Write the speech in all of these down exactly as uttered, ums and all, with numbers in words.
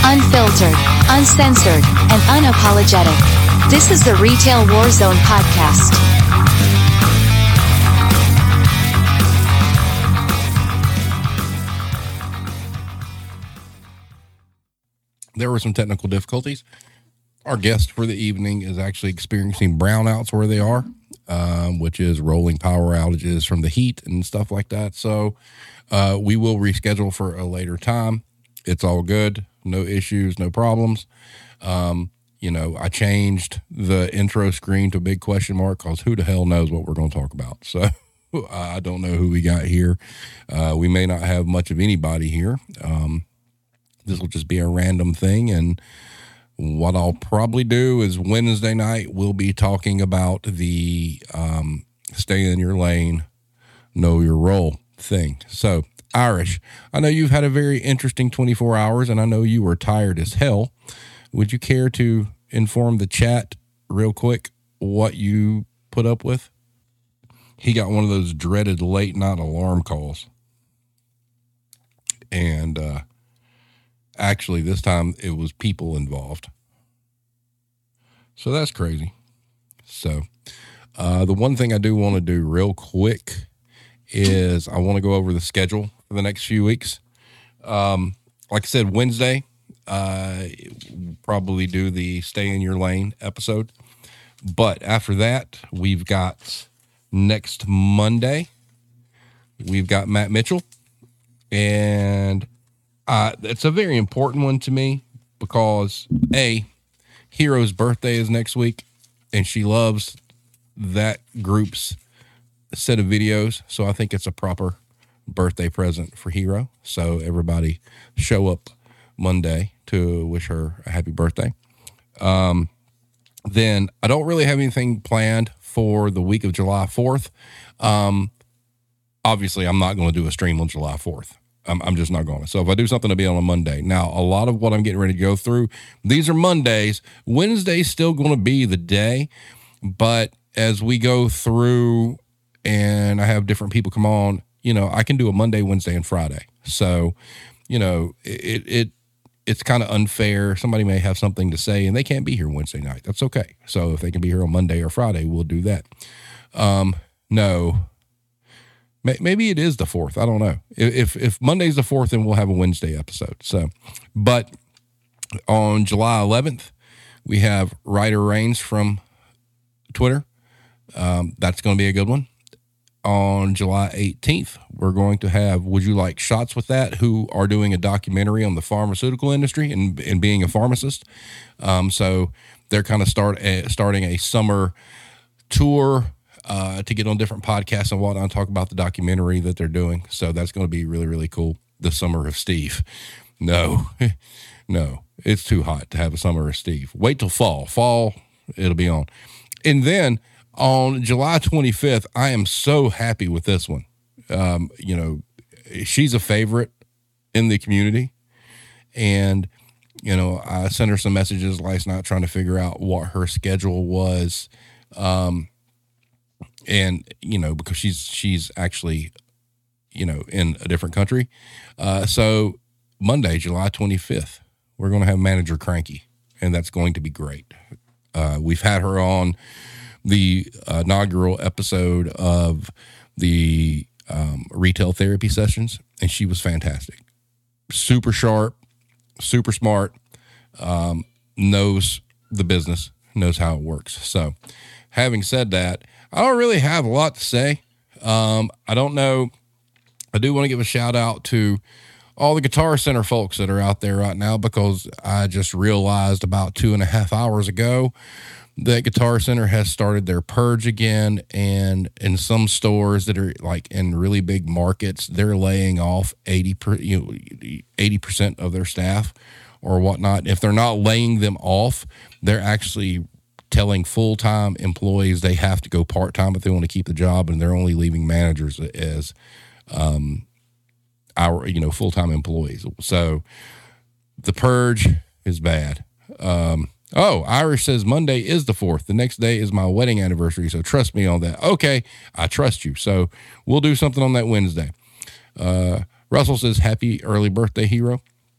Unfiltered, uncensored, and unapologetic. This is the Retail Warzone Podcast. There were some technical difficulties. Our guest for the evening is actually experiencing brownouts where they are, um, which is rolling power outages from the heat and stuff like that. So uh, we will reschedule for a later time. It's all good. No issues, no problems. Um, you know, I changed the intro screen to a big question mark because who the hell knows what we're going to talk about. So I don't know who we got here. Uh, we may not have much of anybody here. Um, this will just be a random thing. And what I'll probably do is Wednesday night, we'll be talking about the um, stay in your lane, know your role thing. So, Irish, I know you've had a very interesting twenty-four hours, and I know you were tired as hell. Would you care to inform the chat real quick what you put up with? He got one of those dreaded late night alarm calls. And uh, actually, this time it was people involved. So that's crazy. So uh, the one thing I do want to do real quick is I want to go over the schedule for the next few weeks. Um, like I said, Wednesday, uh, we'll probably do the Stay in Your Lane episode. But after that, we've got next Monday, we've got Matt Mitchell. And uh, it's a very important one to me because, A, Hero's birthday is next week, and she loves that group's set of videos. So I think it's a proper birthday present for Hero. So everybody show up Monday to wish her a happy birthday. Um, then I don't really have anything planned for the week of July fourth. Um, obviously, I'm not going to do a stream on July fourth. I'm, I'm just not going to. So if I do something, it'll be on a Monday. Now, a lot of what I'm getting ready to go through, these are Mondays. Wednesday's still going to be the day. But as we go through and I have different people come on, you know, I can do a Monday, Wednesday, and Friday. So, you know, it it it's kind of unfair. Somebody may have something to say and they can't be here Wednesday night. That's okay. So if they can be here on Monday or Friday, we'll do that. Um, no. Maybe it is the fourth. I don't know. If if Monday's the fourth, then we'll have a Wednesday episode. So, but on July eleventh, we have Ryder Reigns from Twitter. Um, that's going to be a good one. On July eighteenth, we're going to have Would You Like Shots With That, who are doing a documentary on the pharmaceutical industry and, and being a pharmacist. Um, so they're kind of start uh, starting a summer tour Uh, to get on different podcasts and whatnot and talk about the documentary that they're doing. So that's going to be really, really cool. The Summer of Steve. No, no, it's too hot to have a Summer of Steve. Wait till fall. Fall, it'll be on. And then on July twenty-fifth, I am so happy with this one. Um, you know, she's a favorite in the community. And, you know, I sent her some messages last night trying to figure out what her schedule was. Um, And, you know, because she's, she's actually, you know, in a different country. Uh, so Monday, July twenty-fifth, we're going to have Manager Cranky, and that's going to be great. Uh, we've had her on the uh, inaugural episode of the um, retail therapy sessions, and she was fantastic. Super sharp, super smart, um, knows the business, knows how it works. So having said that, I don't really have a lot to say. Um, I don't know. I do want to give a shout out to all the Guitar Center folks that are out there right now, because I just realized about two and a half hours ago that Guitar Center has started their purge again. And in some stores that are like in really big markets, they're laying off eighty per, you know, eighty percent of their staff or whatnot. If they're not laying them off, they're actually telling full-time employees they have to go part-time if they want to keep the job, and they're only leaving managers as um, our, you know, full-time employees. So the purge is bad. Um, oh, Irish says Monday is the fourth. The next day is my wedding anniversary, so trust me on that. Okay, I trust you. So we'll do something on that Wednesday. Uh, Russell says, happy early birthday, Hero.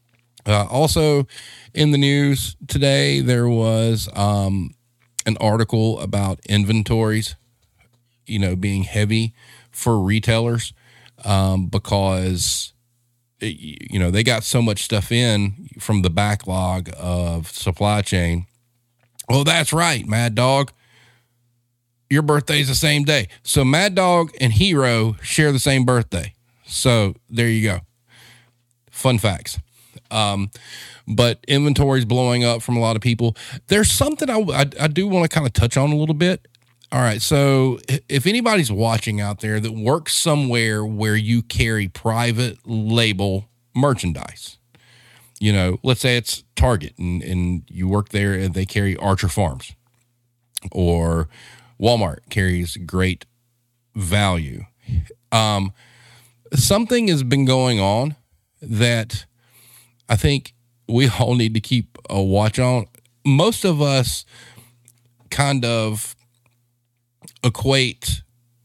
Uh, also in the news today, there was um, an article about inventories, you know, being heavy for retailers um, because, it, you know, they got so much stuff in from the backlog of supply chain. Well, that's right, Mad Dog. Your birthday's the same day. So Mad Dog and Hero share the same birthday. So there you go. Fun facts. Um, but inventory's blowing up from a lot of people. There's something I, I, I do want to kind of touch on a little bit. All right. So if anybody's watching out there that works somewhere where you carry private label merchandise, you know, let's say it's Target and, and you work there and they carry Archer Farms, or Walmart carries Great Value. Um, something has been going on that I think we all need to keep a watch on. Most of us kind of equate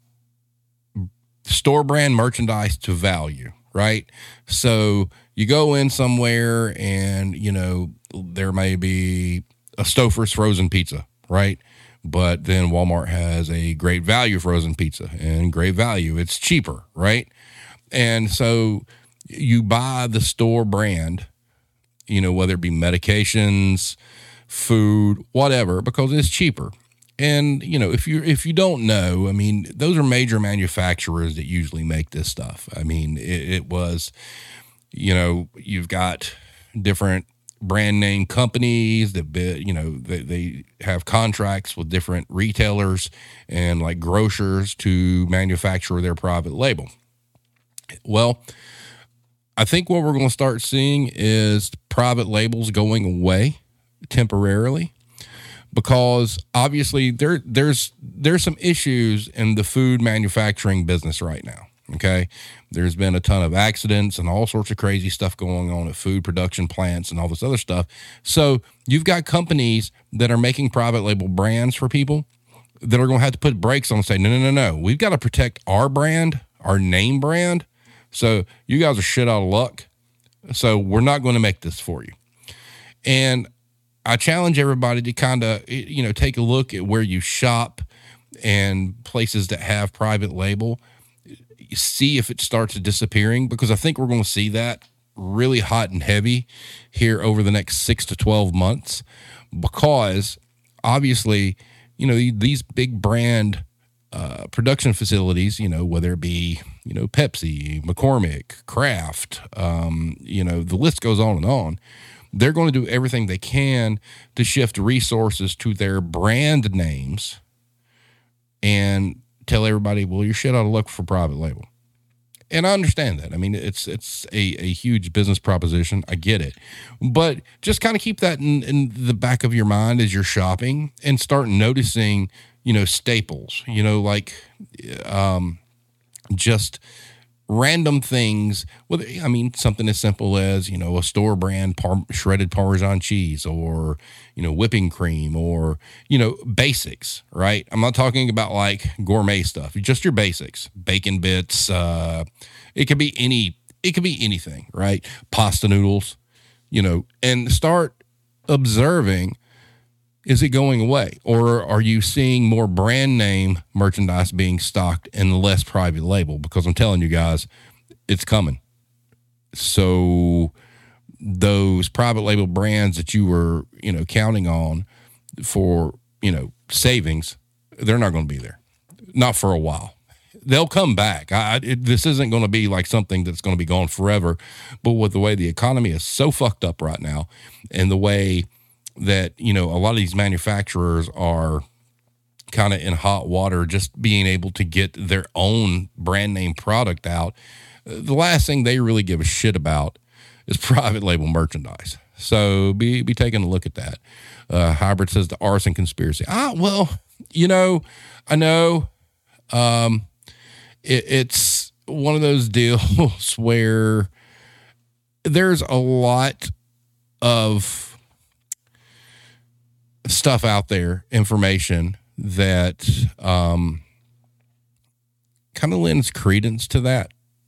store brand merchandise to value, right? So you go in somewhere and, you know, there may be a Stouffer's frozen pizza, right? But then Walmart has a Great Value frozen pizza, and Great Value, it's cheaper, right? And so you buy the store brand, you know, whether it be medications, food, whatever, because it's cheaper. And, you know, if you if you don't know, I mean, those are major manufacturers that usually make this stuff. I mean, it, it was, you know, you've got different brand name companies that, you know, they, they have contracts with different retailers and like grocers to manufacture their private label. Well, I think what we're going to start seeing is private labels going away temporarily, because obviously there there's there's some issues in the food manufacturing business right now. Okay. There's been a ton of accidents and all sorts of crazy stuff going on at food production plants and all this other stuff. So you've got companies that are making private label brands for people that are going to have to put brakes on and say, no, no, no, no. We've got to protect our brand, our name brand. So you guys are shit out of luck. So we're not going to make this for you. And I challenge everybody to kind of, you know, take a look at where you shop and places that have private label. See if it starts disappearing, because I think we're going to see that really hot and heavy here over the next six to twelve months, because obviously, you know, these big brand uh, production facilities, you know, whether it be, you know, Pepsi, McCormick, Kraft, um, you know, the list goes on and on. They're going to do everything they can to shift resources to their brand names and tell everybody, well, you're shit out of luck for private label. And I understand that. I mean, it's it's a, a huge business proposition. I get it. But just kind of keep that in, in the back of your mind as you're shopping, and start noticing, you know, staples, you know, like um, just random things. Well, I mean, something as simple as, you know, a store brand par- shredded Parmesan cheese, or, you know, whipping cream, or, you know, basics, right? I'm not talking about like gourmet stuff, just your basics, bacon bits. Uh, it could be any, it could be anything, right? Pasta noodles, you know, and start observing, is it going away, or are you seeing more brand name merchandise being stocked and less private label? Because I'm telling you guys, it's coming. So those private label brands that you were, you know, counting on for, you know, savings, they're not going to be there. Not for a while. They'll come back. I, it, this isn't going to be like something that's going to be gone forever. But with the way the economy is so fucked up right now, and the way that, you know, a lot of these manufacturers are kind of in hot water just being able to get their own brand name product out, the last thing they really give a shit about is private label merchandise. So be be taking a look at that. Uh, Hybrid says the arson conspiracy. Ah, well, you know, I know um, it, it's one of those deals where there's a lot of stuff out there, information that um, kind of lends credence to that.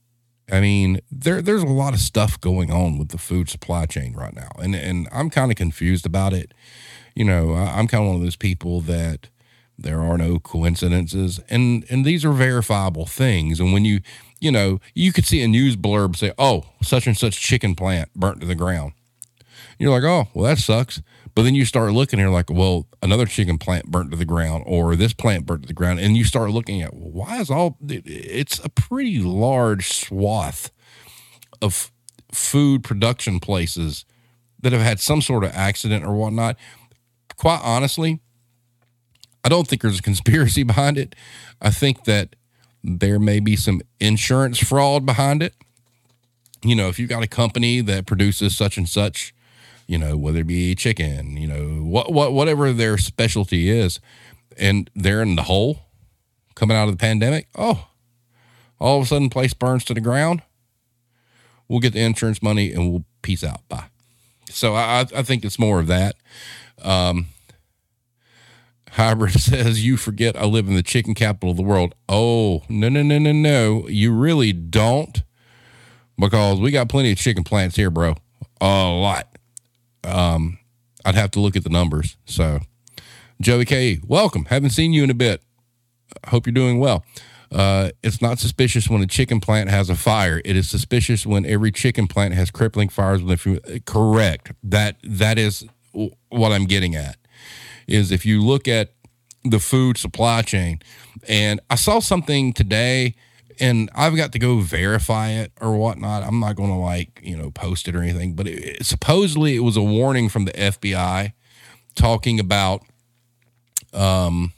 I mean, there there's a lot of stuff going on with the food supply chain right now, and and I'm kind of confused about it. You know, I, I'm kind of one of those people that there are no coincidences, and and these are verifiable things. And when you you know, you could see a news blurb say, "Oh, such and such chicken plant burnt to the ground." You're like, "Oh, well, that sucks." But then you start looking and you're like, well, another chicken plant burnt to the ground, or this plant burnt to the ground. And you start looking at, well, why is all, it's a pretty large swath of food production places that have had some sort of accident or whatnot. Quite honestly, I don't think there's a conspiracy behind it. I think that there may be some insurance fraud behind it. You know, if you've got a company that produces such and such, you know, whether it be chicken, you know, what, what, whatever their specialty is, and they're in the hole coming out of the pandemic. Oh, all of a sudden place burns to the ground. We'll get the insurance money and we'll peace out. Bye. So I, I think it's more of that. Um, Hybrid says, you forget I live in the chicken capital of the world. Oh, no, no, no, no, no. You really don't, because we got plenty of chicken plants here, bro. A lot. Um, I'd have to look at the numbers. So Joey K, welcome. Haven't seen you in a bit. Hope you're doing well. Uh, it's not suspicious when a chicken plant has a fire. It is suspicious when every chicken plant has crippling fires. With a, correct. That, that is what I'm getting at, is if you look at the food supply chain, and I saw something today, and I've got to go verify it or whatnot. I'm not going to like, you know, post it or anything, but it, it, supposedly it was a warning from the F B I talking about um,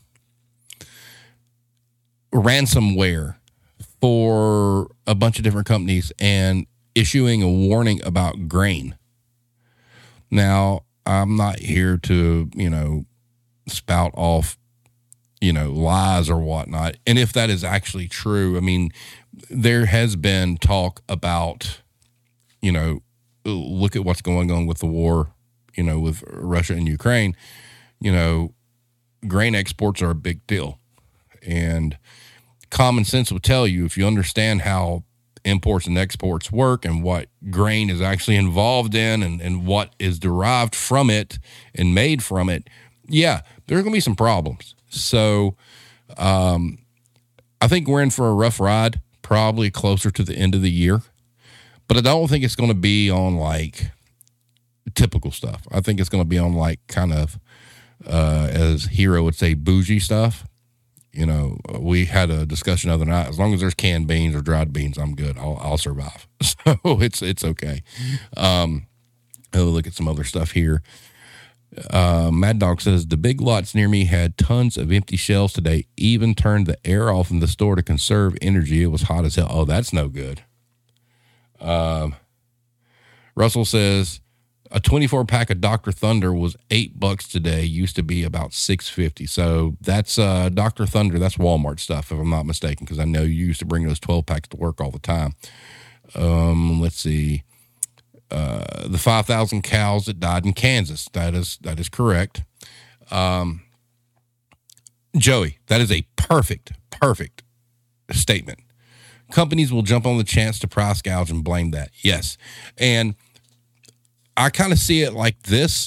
ransomware for a bunch of different companies and issuing a warning about grain. Now, I'm not here to, you know, spout off, you know, lies or whatnot. And if that is actually true, I mean, there has been talk about, you know, look at what's going on with the war, you know, with Russia and Ukraine. You know, grain exports are a big deal. And common sense will tell you, if you understand how imports and exports work and what grain is actually involved in, and, and what is derived from it and made from it, yeah, there's going to be some problems. So um, I think we're in for a rough ride, probably closer to the end of the year. But I don't think it's going to be on like typical stuff. I think it's going to be on like kind of, uh, as Hero would say, bougie stuff. You know, we had a discussion the other night. As long as there's canned beans or dried beans, I'm good. I'll, I'll survive. So it's it's okay. Um, oh, look at some other stuff here. Uh, Mad Dog says, the Big Lots near me had tons of empty shelves today. Even turned the air off in the store to conserve energy. It was hot as hell. Oh, that's no good. Um, Russell says, a twenty-four pack of Doctor Thunder was eight bucks today. Used to be about six fifty. So that's uh, Doctor Thunder. That's Walmart stuff, if I'm not mistaken, because I know you used to bring those twelve packs to work all the time. Um, let's see. Uh, the five thousand cows that died in Kansas. That is, that is correct. Um, Joey, that is a perfect, perfect statement. Companies will jump on the chance to price gouge and blame that. Yes. And I kind of see it like this.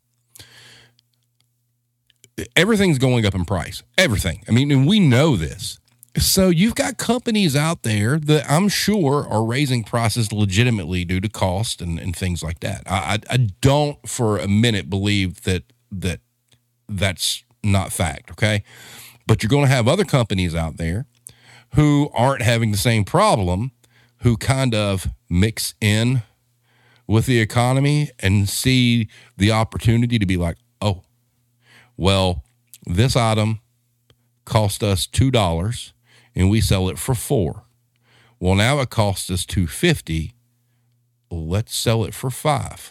Everything's going up in price. Everything. I mean, and we know this. So you've got companies out there that I'm sure are raising prices legitimately due to cost and, and things like that. I, I, I don't for a minute believe that that that's not fact, okay? But you're going to have other companies out there who aren't having the same problem, who kind of mix in with the economy and see the opportunity to be like, oh, well, this item cost us two dollars. And we sell it for four. Well, now it costs us two fifty. Let's sell it for five.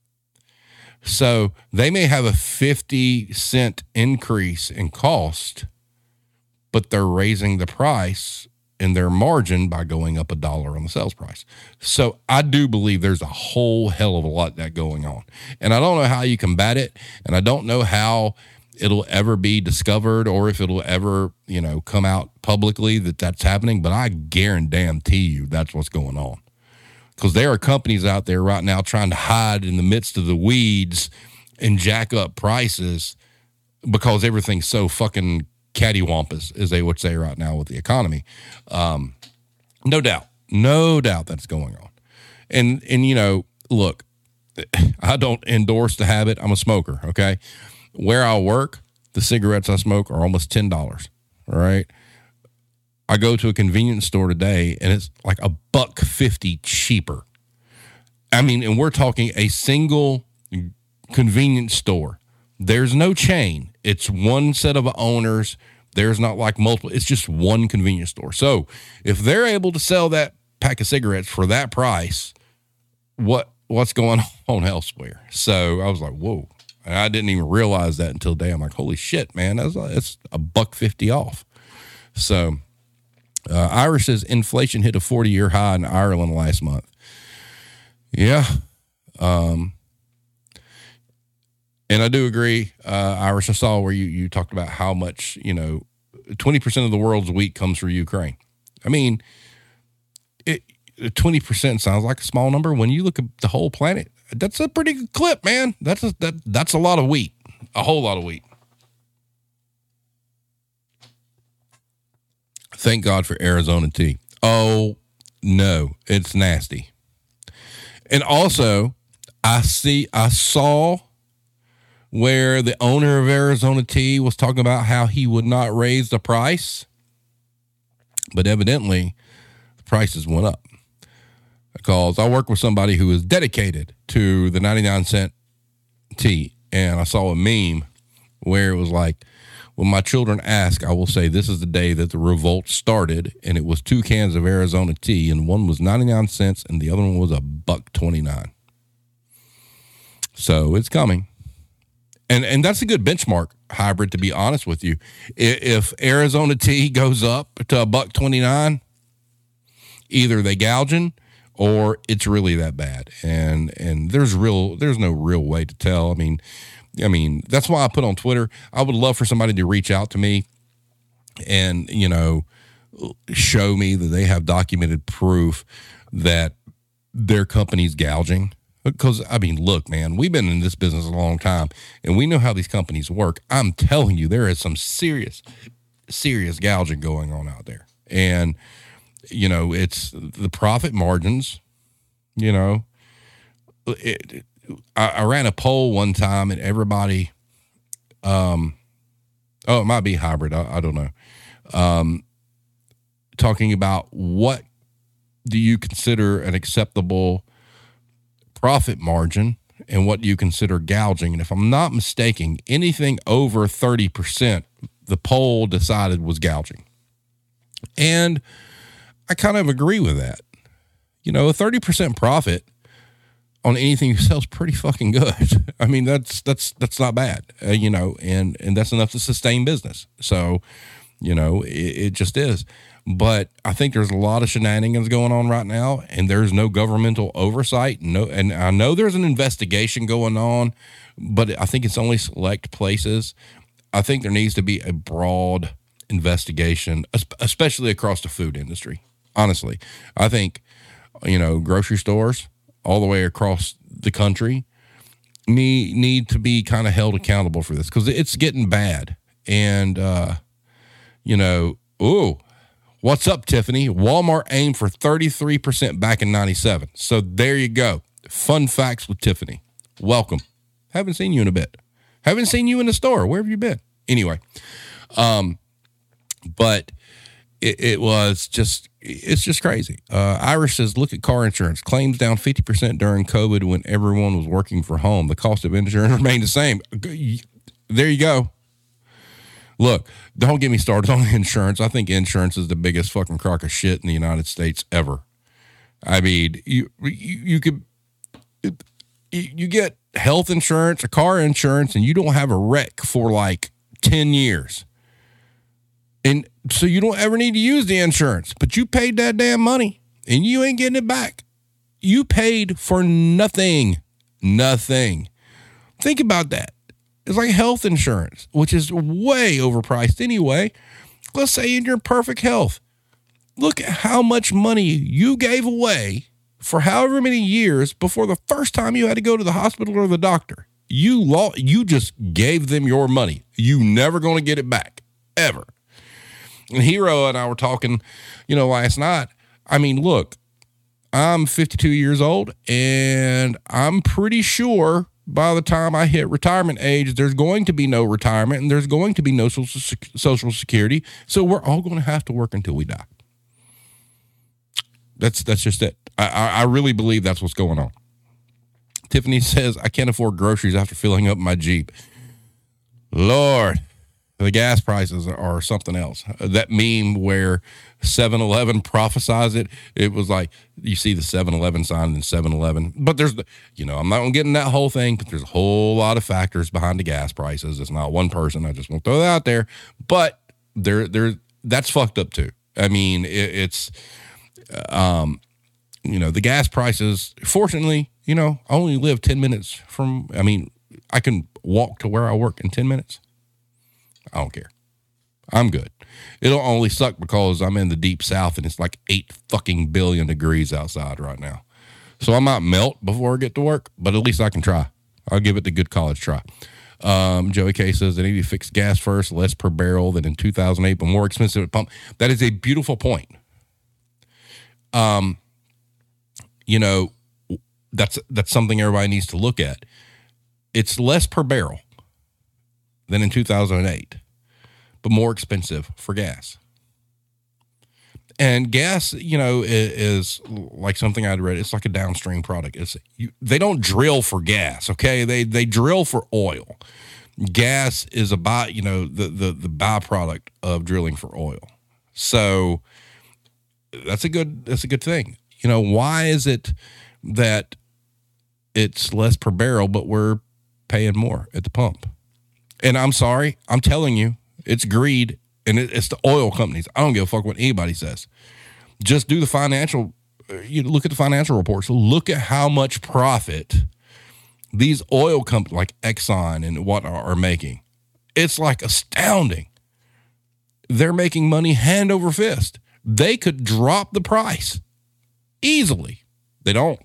So they may have a fifty cent increase in cost, but they're raising the price in their margin by going up a dollar on the sales price. So I do believe there's a whole hell of a lot that going on. And I don't know how you combat it. And I don't know how, it'll ever be discovered or if it'll ever, you know, come out publicly that that's happening, but I guarantee you that's what's going on. Because there are companies out there right now trying to hide in the midst of the weeds and jack up prices because everything's so fucking cattywampus, as they would say right now with the economy. Um, no doubt, no doubt that's going on. And, and, you know, look, I don't endorse the habit. I'm a smoker. Okay. Where I work, the cigarettes I smoke are almost ten dollars. All right. I go to a convenience store today and it's like a buck fifty cheaper. I mean, and we're talking a single convenience store. There's no chain. It's one set of owners. There's not like multiple. It's just one convenience store. So if they're able to sell that pack of cigarettes for that price, what what's going on elsewhere? So I was like, whoa. And I didn't even realize that until today. I'm like, holy shit, man. That's it's a buck fifty off. So uh, Irish says inflation hit a forty-year high in Ireland last month. Yeah. Um, and I do agree, uh, Irish. I saw where you, you talked about how much, you know, twenty percent of the world's wheat comes from Ukraine. I mean, it, twenty percent sounds like a small number. When you look at the whole planet, that's a pretty good clip, man. That's a, that, that's a lot of wheat, a whole lot of wheat. Thank God for Arizona tea. Oh, no, it's nasty. And also, I see, I saw where the owner of Arizona tea was talking about how he would not raise the price, but evidently the prices went up. Because I work with somebody who is dedicated to the ninety-nine cent tea, and I saw a meme where it was like, when my children ask, I will say this is the day that the revolt started, and it was two cans of Arizona tea, and one was ninety-nine cents, and the other one was a buck twenty-nine. So it's coming, and and that's a good benchmark, Hybrid. To be honest with you, if Arizona tea goes up to a buck twenty-nine, either they gouging or it's really that bad, and and there's real there's no real way to tell. I mean. I mean, that's why I put on Twitter, I would love for somebody to reach out to me and, you know, show me that they have documented proof that their company's gouging. Because, I mean, look, man, we've been in this business a long time, and we know how these companies work. I'm telling you, there is some serious, serious gouging going on out there. And, you know, it's the profit margins, you know, it, it I, I ran a poll one time and everybody, um, oh, it might be Hybrid. I, I don't know. Um, talking about what do you consider an acceptable profit margin and what do you consider gouging? And if I'm not mistaken, anything over thirty percent, the poll decided was gouging. And I kind of agree with that. You know, a thirty percent profit on anything you sell is pretty fucking good. I mean, that's, that's, that's not bad, uh, you know, and, and that's enough to sustain business. So, you know, it, it just is. But I think there's a lot of shenanigans going on right now, and there's no governmental oversight. No, and I know there's an investigation going on, but I think it's only select places. I think there needs to be a broad investigation, especially across the food industry. Honestly, I think, you know, grocery stores all the way across the country need, need to be kind of held accountable for this because it's getting bad. And, uh, you know, ooh, what's up, Tiffany? Walmart aimed for thirty-three percent back in ninety-seven. So there you go. Fun facts with Tiffany. Welcome. Haven't seen you in a bit. Haven't seen you in the store. Where have you been? Anyway, um, but it, it was just, it's just crazy. Uh, Irish says, look at car insurance. Claims down fifty percent during COVID when everyone was working from home. The cost of insurance remained the same. There you go. Look, don't get me started on insurance. I think insurance is the biggest fucking crock of shit in the United States ever. I mean, you you, you could you get health insurance or car insurance and you don't have a wreck for like ten years. And so you don't ever need to use the insurance, but you paid that damn money and you ain't getting it back. You paid for nothing, nothing. Think about that. is like health insurance, which is way overpriced anyway. Let's say in your perfect health, look at how much money you gave away for however many years before the first time you had to go to the hospital or the doctor. You law, you just gave them your money. You never going to get it back, ever. And Hero and I were talking, you know, last night. I mean, look, I'm fifty-two years old, and I'm pretty sure by the time I hit retirement age, there's going to be no retirement, and there's going to be no social, social security. So we're all going to have to work until we die. That's that's just it. I, I really believe that's what's going on. Tiffany says, I can't afford groceries after filling up my Jeep. Lord, the gas prices are something else. That meme where seven eleven prophesies it, it was like, you see the seven eleven sign in seven eleven. But there's, the, you know, I'm not going to get in that whole thing, but there's a whole lot of factors behind the gas prices. It's not one person. I just won't throw that out there. But there, there, that's fucked up too. I mean, it, it's, um, you know, the gas prices, fortunately, you know, I only live ten minutes from, I mean, I can walk to where I work in ten minutes. I don't care. I'm good. It'll only suck because I'm in the deep south and it's like eight fucking billion degrees outside right now. So I might melt before I get to work, but at least I can try. I'll give it the good college try. Um, Joey K says they need to fix gas first, less per barrel than in two thousand eight, but more expensive at pump. That is a beautiful point. Um, you know, that's, that's something everybody needs to look at. It's less per barrel than in two thousand eight, but more expensive for gas. And gas, you know, is, is like something I'd read. It's like a downstream product. It's you, they don't drill for gas. Okay. They, they drill for oil. Gas is a by, you know, the, the, the byproduct of drilling for oil. So that's a good, that's a good thing. You know, why is it that it's less per barrel, but we're paying more at the pump? And I'm sorry, I'm telling you, it's greed, and it, it's the oil companies. I don't give a fuck what anybody says. Just do the financial, you look at the financial reports. Look at how much profit these oil companies like Exxon and what are, are making. It's like astounding. They're making money hand over fist. They could drop the price easily. They don't.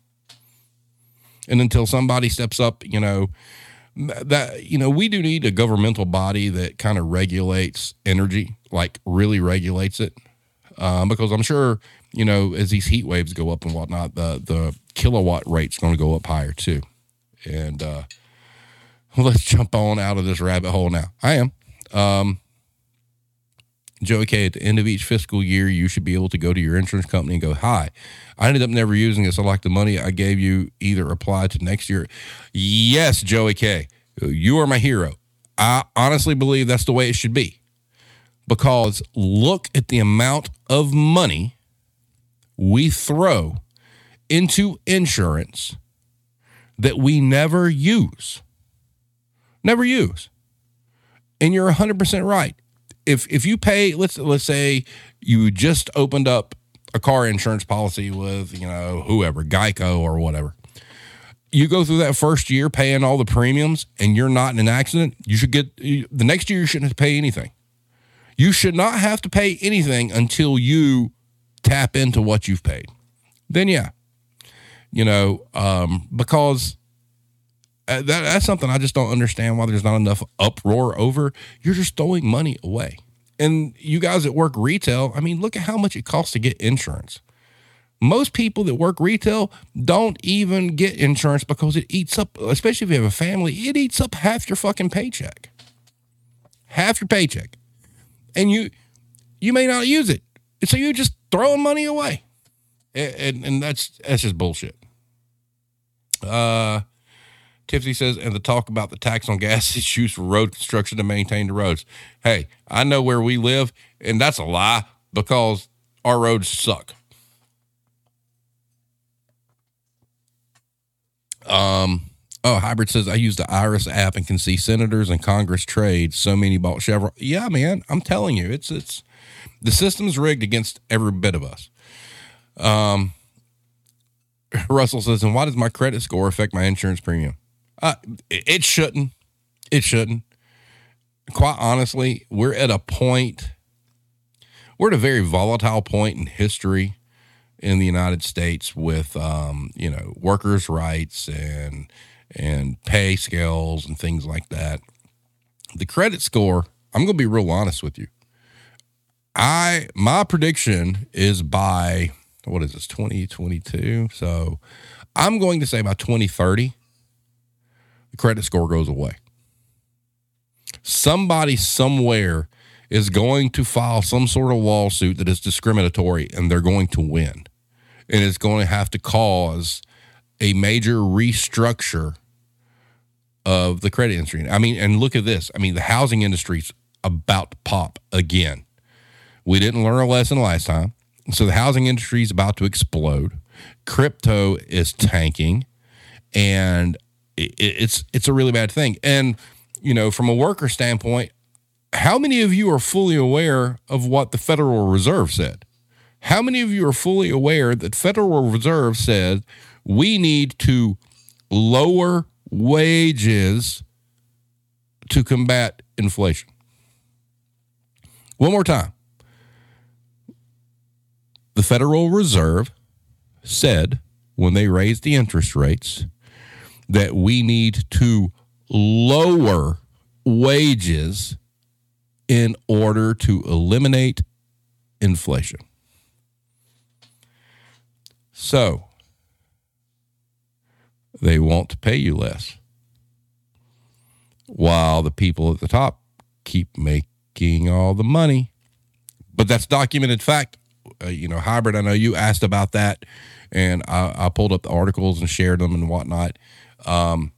And until somebody steps up, you know, that, you know, we do need a governmental body that kind of regulates energy, like really regulates it. Um, because I'm sure, you know, as these heat waves go up and whatnot, the, the kilowatt rate's going to go up higher too. And, uh, well, let's jump on out of this rabbit hole now. I am, um, Joey K, at the end of each fiscal year, you should be able to go to your insurance company and go, hi, I ended up never using this. I like the money I gave you either apply to next year. Yes, Joey K, you are my hero. I honestly believe that's the way it should be, because look at the amount of money we throw into insurance that we never use. Never use. And you're one hundred percent right. If if you pay, let's let's say you just opened up a car insurance policy with, you know, whoever, Geico or whatever. You go through that first year paying all the premiums and you're not in an accident, you should get, the next year you shouldn't have to pay anything. You should not have to pay anything until you tap into what you've paid. Then yeah, you know, um, because that, that's something I just don't understand why there's not enough uproar over. You're just throwing money away. And you guys that work retail, I mean, look at how much it costs to get insurance. Most people that work retail don't even get insurance because it eats up, especially if you have a family, it eats up half your fucking paycheck. Half your paycheck. And you you may not use it. So you're just throwing money away. And, and, and that's that's just bullshit. Uh, Tiffany says, and the talk about the tax on gas is used for road construction to maintain the roads. Hey, I know where we live, and that's a lie because our roads suck. Um, oh, Hybrid says, I use the Iris app and can see senators and Congress trade. So many bought Chevron. Yeah, man, I'm telling you, it's, it's, the system's rigged against every bit of us. Um, Russell says, and why does my credit score affect my insurance premium? Uh, it, it shouldn't. It shouldn't. Quite honestly, we're at a point, we're at a very volatile point in history in the United States with, um, you know, workers' rights and and pay scales and things like that. The credit score, I'm going to be real honest with you. I my prediction is by, what is this, twenty twenty-two? So I'm going to say by twenty thirty, the credit score goes away. Somebody somewhere is going to file some sort of lawsuit that is discriminatory, and they're going to win. And it's going to have to cause a major restructure of the credit industry. I mean, and look at this. I mean, the housing industry's about to pop again. We didn't learn a lesson last time. So the housing industry is about to explode. Crypto is tanking, and it, it's it's a really bad thing. And, you know, from a worker standpoint, how many of you are fully aware of what the Federal Reserve said? How many of you are fully aware that Federal Reserve said we need to lower wages to combat inflation? One more time. The Federal Reserve said when they raised the interest rates that we need to lower wages in order to eliminate inflation. So they want to pay you less, while the people at the top keep making all the money. But that's documented fact. Uh, you know, Hybrid, I know you asked about that, and I, I pulled up the articles and shared them and whatnot. Um,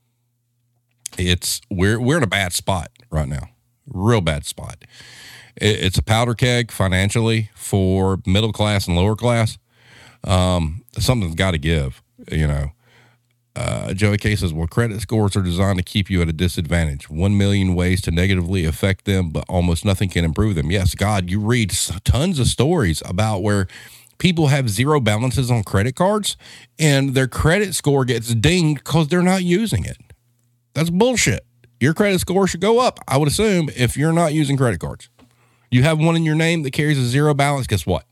it's we're we're in a bad spot right now, real bad spot. It, it's a powder keg financially for middle class and lower class. Um, something's got to give, you know. Uh, Joey K says, well, credit scores are designed to keep you at a disadvantage. One million ways to negatively affect them, but almost nothing can improve them. Yes, God, you read tons of stories about where people have zero balances on credit cards and their credit score gets dinged because they're not using it. That's bullshit. Your credit score should go up, I would assume, if you're not using credit cards. You have one in your name that carries a zero balance, guess what?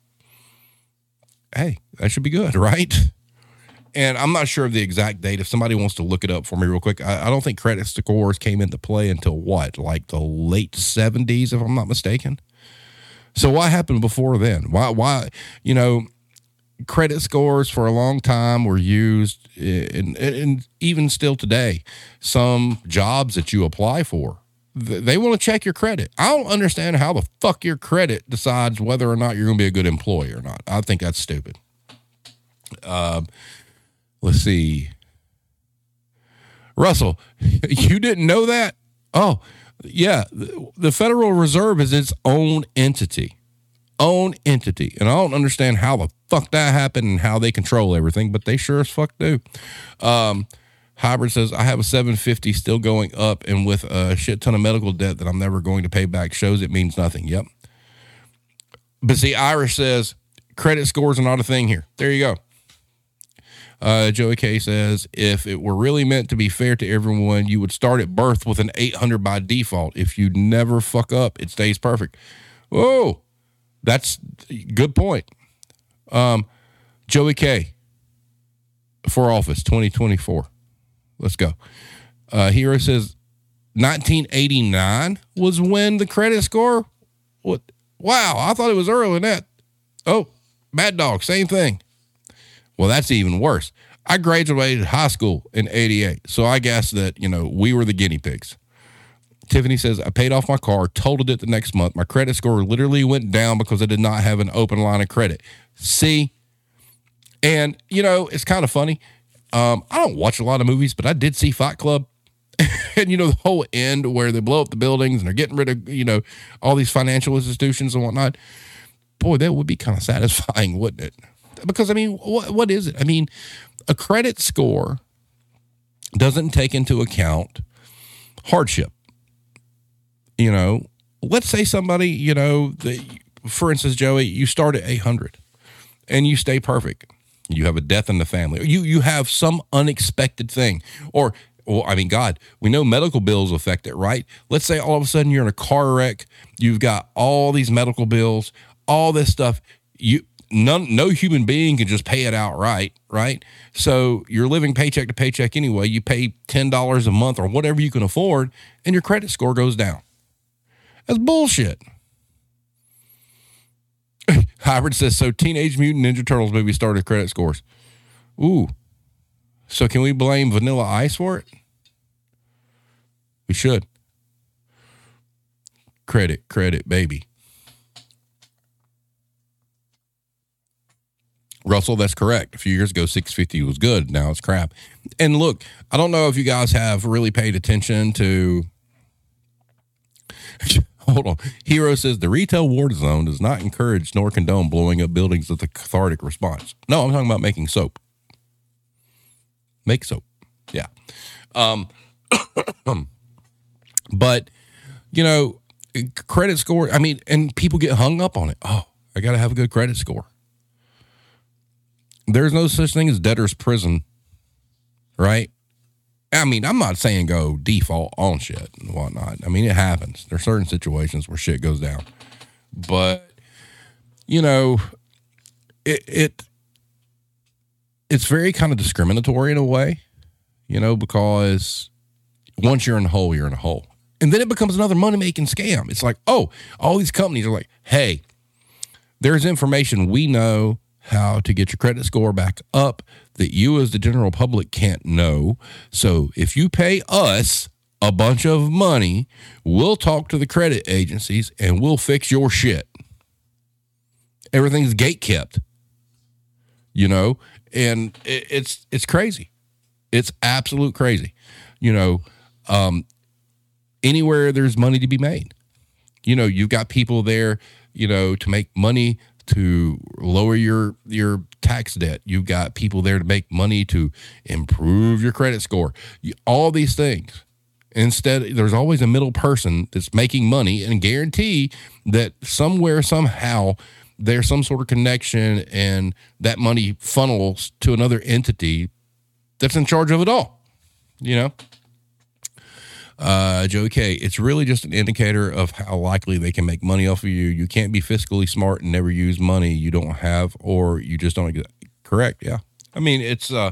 Hey, that should be good, right? And I'm not sure of the exact date. If somebody wants to look it up for me real quick, I, I don't think credit scores came into play until what, like the late seventies, if I'm not mistaken. So what happened before then? Why, why, you know, credit scores for a long time were used, in, in, in even still today, some jobs that you apply for, they want to check your credit. I don't understand how the fuck your credit decides whether or not you're going to be a good employee or not. I think that's stupid. Uh, let's see. Russell, you didn't know that? Oh, yeah. The Federal Reserve is its own entity. Own entity. And I don't understand how the fuck that happened and how they control everything, but they sure as fuck do. Um, Hybrid says, I have a seven fifty still going up, and with a shit ton of medical debt that I'm never going to pay back shows it means nothing. Yep. But see, Irish says, credit scores are not a thing here. There you go. Uh, Joey K says, if it were really meant to be fair to everyone, you would start at birth with an eight hundred by default. If you never fuck up, it stays perfect. Whoa, that's a good point. Um, Joey K for office twenty twenty-four. Let's go. Uh, Hero says nineteen eighty-nine was when the credit score. What? Wow, I thought it was earlier than that. Oh, Mad Dog, same thing. Well, that's even worse. I graduated high school in eighty-eight, so I guess that, you know, we were the guinea pigs. Tiffany says, I paid off my car, totaled it the next month. My credit score literally went down because I did not have an open line of credit. See? And, you know, it's kind of funny. Um, I don't watch a lot of movies, but I did see Fight Club. And, you know, the whole end where they blow up the buildings and they're getting rid of, you know, all these financial institutions and whatnot. Boy, that would be kind of satisfying, wouldn't it? Because, I mean, what, what is it? I mean, a credit score doesn't take into account hardship. You know, let's say somebody, you know, the, for instance, Joey, you start at eight hundred and you stay perfect. You have a death in the family. You you have some unexpected thing. Or Well, I mean, God, we know medical bills affect it, right? Let's say all of a sudden you're in a car wreck. You've got all these medical bills, all this stuff. You none, no human being can just pay it outright, right? So you're living paycheck to paycheck anyway. You pay ten dollars a month or whatever you can afford, and your credit score goes down. That's bullshit. Hybrid says, so Teenage Mutant Ninja Turtles movie started credit scores. Ooh. So can we blame Vanilla Ice for it? We should. Credit, credit, baby. Russell, that's correct. A few years ago, six fifty was good. Now it's crap. And look, I don't know if you guys have really paid attention to... Hold on. Hero says the retail war zone does not encourage nor condone blowing up buildings with a cathartic response. No, I'm talking about making soap. Make soap. Yeah. Um, but, you know, credit score, I mean, and people get hung up on it. Oh, I got to have a good credit score. There's no such thing as debtor's prison, right? I mean, I'm not saying go default on shit and whatnot. I mean, it happens. There's certain situations where shit goes down. But, you know, it, it it's very kind of discriminatory in a way, you know, because once you're in a hole, you're in a hole. And then it becomes another money-making scam. It's like, oh, all these companies are like, hey, there's information we know how to get your credit score back up that you as the general public can't know. So if you pay us a bunch of money, we'll talk to the credit agencies and we'll fix your shit. Everything's gate kept, you know, and it, it's, it's crazy. It's absolute crazy. You know, um, anywhere there's money to be made, you know, you've got people there, you know, to make money, to lower your, your tax debt. You've got people there to make money to improve your credit score. You, all these things. Instead, there's always a middle person that's making money and guarantee that somewhere, somehow, there's some sort of connection and that money funnels to another entity that's in charge of it all, you know? Uh, Joey K, it's really just an indicator of how likely they can make money off of you. You can't be fiscally smart and never use money you don't have, or you just don't get correct. Yeah. I mean, it's, uh,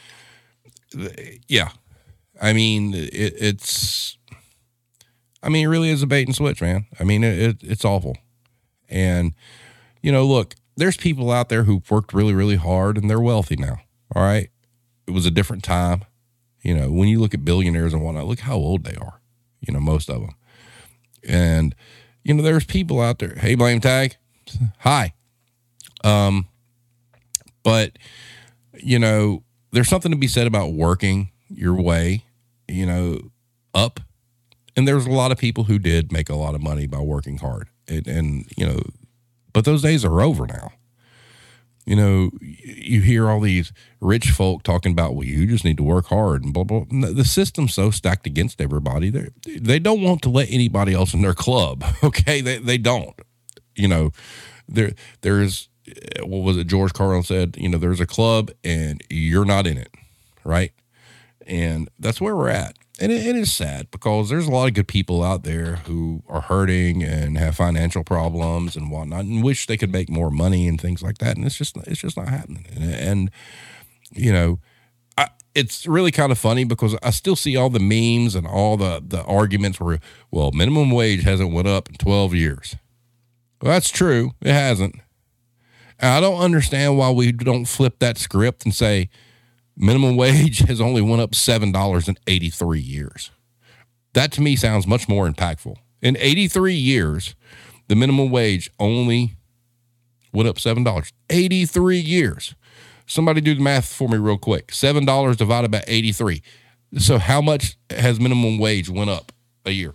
yeah. I mean, it, it's, I mean, it really is a bait and switch, man. I mean, it, it, it's awful. And, you know, look, there's people out there who've worked really, really hard and they're wealthy now. All right. It was a different time. You know, when you look at billionaires and whatnot, look how old they are, you know, most of them. And, you know, there's people out there. Hey, Blame Tag. Hi. Um, but, you know, there's something to be said about working your way, you know, up. And there's a lot of people who did make a lot of money by working hard. And, and you know, but those days are over now. You know, you hear all these rich folk talking about, well, you just need to work hard and blah, blah. The system's so stacked against everybody. They they don't want to let anybody else in their club. Okay. They, they don't, you know, there, there's, what was it? George Carlin said, you know, there's a club and you're not in it. Right. And that's where we're at. And it, it is sad because there's a lot of good people out there who are hurting and have financial problems and whatnot and wish they could make more money and things like that. And it's just, it's just not happening. And, and you know, I, it's really kind of funny because I still see all the memes and all the, the arguments where, well, minimum wage hasn't went up in twelve years. Well, that's true. It hasn't. And I don't understand why we don't flip that script and say, minimum wage has only went up seven dollars in eighty-three years. That to me sounds much more impactful. In eighty-three years, the minimum wage only went up seven dollars. eighty-three years. Somebody do the math for me real quick. seven dollars divided by eighty-three. So how much has minimum wage went up a year?